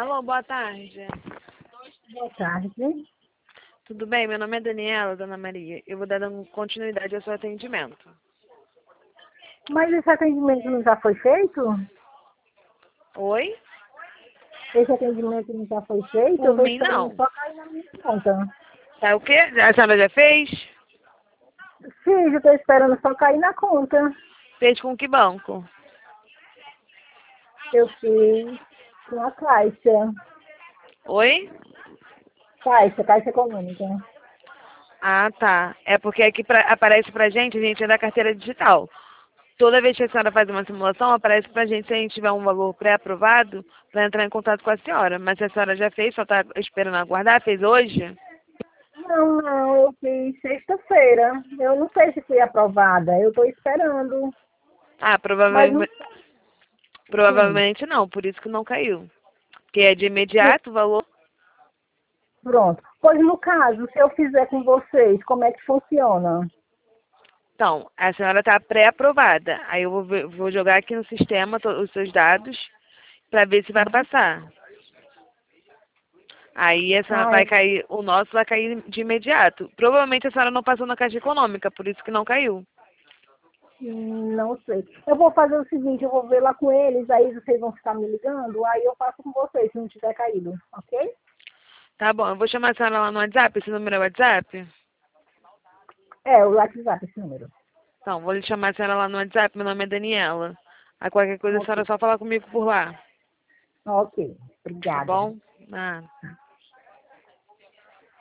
Alô, boa tarde. Boa tarde. Tudo bem? Meu nome é Daniela, Dona Maria. Eu vou dar continuidade ao seu atendimento. Mas esse atendimento não já foi feito? Oi? Esse atendimento não já foi feito? Eu Por estou mim, esperando não. só cair na minha conta. Tá o quê? A senhora já fez? Sim, eu estou esperando só cair na conta. Fez com que banco? Eu fiz com a Caixa. Oi? Caixa Econômica. Ah, tá. É porque aqui aparece pra gente, a gente é da carteira digital. Toda vez que a senhora faz uma simulação, aparece pra gente se a gente tiver um valor pré-aprovado para entrar em contato com a senhora. Mas se a senhora já fez, só tá esperando aguardar, fez hoje? Não, eu fiz sexta-feira. Eu não sei se fui aprovada. Eu estou esperando. Ah, Mas não sim. provavelmente não, por isso que não caiu. Porque é de imediato o valor. Pronto. Pois no caso, se eu fizer com vocês, como é que funciona? Então, a senhora está pré-aprovada. Aí eu vou jogar aqui no sistema os seus dados para ver se vai passar. Aí a senhora vai Ai, cair, o nosso vai cair de imediato. Provavelmente a senhora não passou na Caixa Econômica, por isso que não caiu. não sei. Eu vou fazer o seguinte, eu vou ver lá com eles, aí vocês vão ficar me ligando, aí eu faço com vocês, se não tiver caído, ok? Tá bom, eu vou chamar a senhora lá no WhatsApp. Esse número é WhatsApp? É, o WhatsApp, esse número. Então, vou lhe chamar a senhora lá no WhatsApp. Meu nome é Daniela. Aí qualquer coisa a senhora Ok, só falar comigo por lá. ok. Tá Obrigada. bom? Ah.